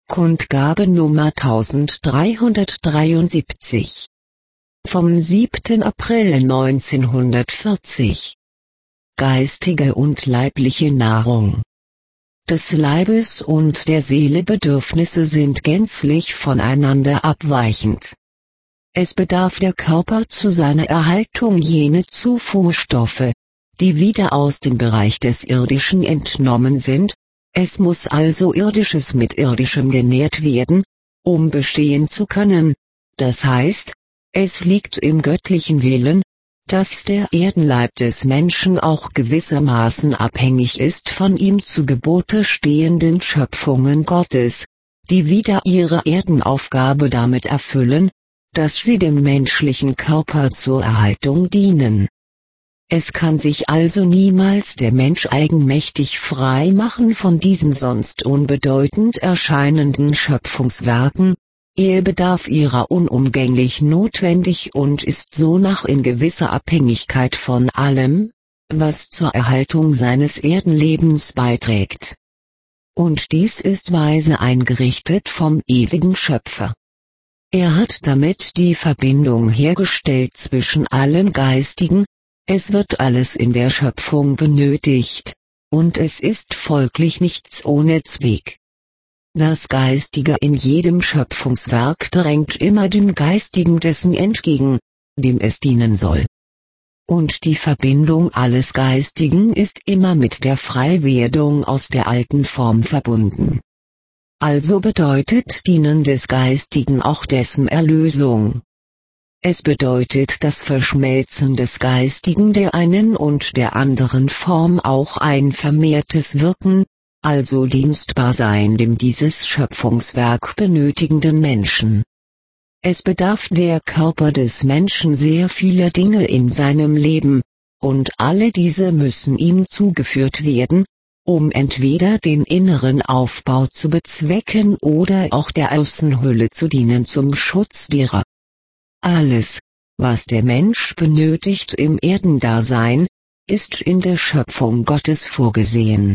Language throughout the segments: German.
Kundgabe Nummer 1373. Vom 7. April 1940. Geistige und leibliche Nahrung. Des Leibes und der Seele Bedürfnisse sind gänzlich voneinander abweichend. Es bedarf der Körper zu seiner Erhaltung jene Zufuhrstoffe, die wieder aus dem Bereich des Irdischen entnommen sind. Es muss also Irdisches mit Irdischem genährt werden, um bestehen zu können. Das heißt, es liegt im göttlichen Willen, dass der Erdenleib des Menschen auch gewissermaßen abhängig ist von ihm zu Gebote stehenden Schöpfungen Gottes, die wieder ihre Erdenaufgabe damit erfüllen, dass sie dem menschlichen Körper zur Erhaltung dienen. Es kann sich also niemals der Mensch eigenmächtig frei machen von diesen sonst unbedeutend erscheinenden Schöpfungswerken. Er bedarf ihrer unumgänglich notwendig und ist sonach in gewisser Abhängigkeit von allem, was zur Erhaltung seines Erdenlebens beiträgt. Und dies ist weise eingerichtet vom ewigen Schöpfer. Er hat damit die Verbindung hergestellt zwischen allem Geistigen. Es wird alles in der Schöpfung benötigt, und es ist folglich nichts ohne Zweck. Das Geistige in jedem Schöpfungswerk drängt immer dem Geistigen dessen entgegen, dem es dienen soll. Und die Verbindung alles Geistigen ist immer mit der Freiwerdung aus der alten Form verbunden. Also bedeutet Dienen des Geistigen auch dessen Erlösung. Es bedeutet das Verschmelzen des Geistigen der einen und der anderen Form auch ein vermehrtes Wirken, also dienstbar sein dem dieses Schöpfungswerk benötigenden Menschen. Es bedarf der Körper des Menschen sehr vieler Dinge in seinem Leben, und alle diese müssen ihm zugeführt werden, um entweder den inneren Aufbau zu bezwecken oder auch der Außenhülle zu dienen zum Schutz derer. Alles, was der Mensch benötigt im Erdendasein, ist in der Schöpfung Gottes vorgesehen.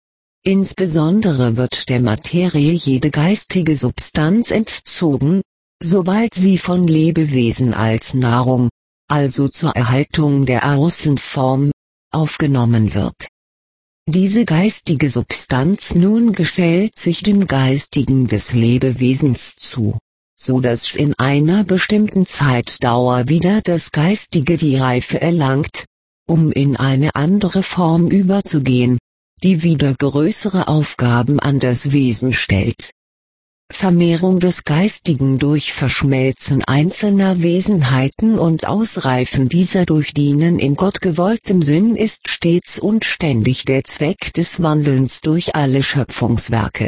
Insbesondere wird der Materie jede geistige Substanz entzogen, sobald sie von Lebewesen als Nahrung, also zur Erhaltung der Außenform, aufgenommen wird. Diese geistige Substanz nun gesellt sich dem Geistigen des Lebewesens zu, so dass in einer bestimmten Zeitdauer wieder das Geistige die Reife erlangt, um in eine andere Form überzugehen, die wieder größere Aufgaben an das Wesen stellt. Vermehrung des Geistigen durch Verschmelzen einzelner Wesenheiten und Ausreifen dieser durch Dienen in Gott gewolltem Sinn ist stets und ständig der Zweck des Wandelns durch alle Schöpfungswerke.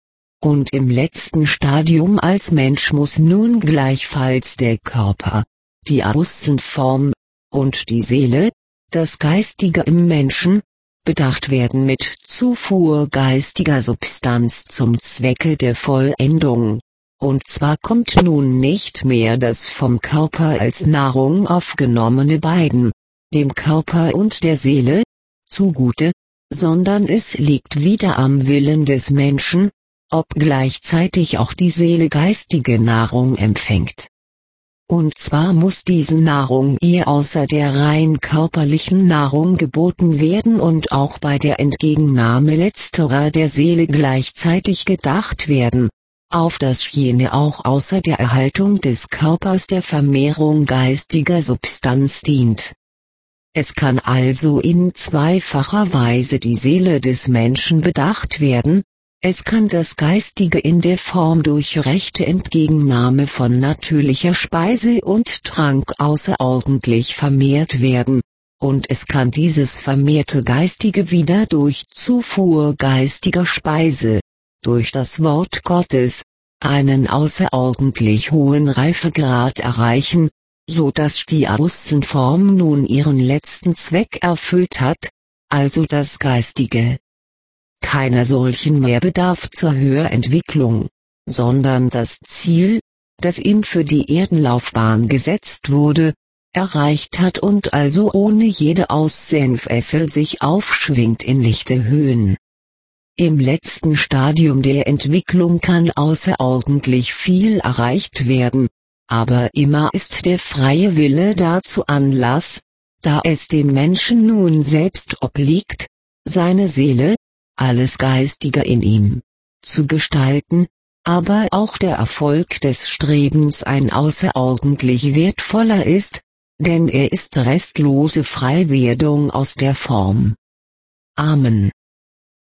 Und im letzten Stadium als Mensch muss nun gleichfalls der Körper, die Außenform, und die Seele, das Geistige im Menschen, bedacht werden mit Zufuhr geistiger Substanz zum Zwecke der Vollendung. Und zwar kommt nun nicht mehr das vom Körper als Nahrung aufgenommene beiden, dem Körper und der Seele, zugute, sondern es liegt wieder am Willen des Menschen, ob gleichzeitig auch die Seele geistige Nahrung empfängt. Und zwar muss diese Nahrung ihr außer der rein körperlichen Nahrung geboten werden und auch bei der Entgegennahme letzterer der Seele gleichzeitig gedacht werden, auf dass jene auch außer der Erhaltung des Körpers der Vermehrung geistiger Substanz dient. Es kann also in zweifacher Weise die Seele des Menschen bedacht werden. Es kann das Geistige in der Form durch rechte Entgegennahme von natürlicher Speise und Trank außerordentlich vermehrt werden, und es kann dieses vermehrte Geistige wieder durch Zufuhr geistiger Speise, durch das Wort Gottes, einen außerordentlich hohen Reifegrad erreichen, so dass die Außenform nun ihren letzten Zweck erfüllt hat, also das Geistige. Keiner solchen mehr bedarf zur Höherentwicklung, sondern das Ziel, das ihm für die Erdenlaufbahn gesetzt wurde, erreicht hat und also ohne jede Aussenfessel sich aufschwingt in lichte Höhen. Im letzten Stadium der Entwicklung kann außerordentlich viel erreicht werden, aber immer ist der freie Wille dazu Anlass, da es dem Menschen nun selbst obliegt, seine Seele, alles Geistige in ihm, zu gestalten, aber auch der Erfolg des Strebens ein außerordentlich wertvoller ist, denn er ist restlose Freiwerdung aus der Form. Amen.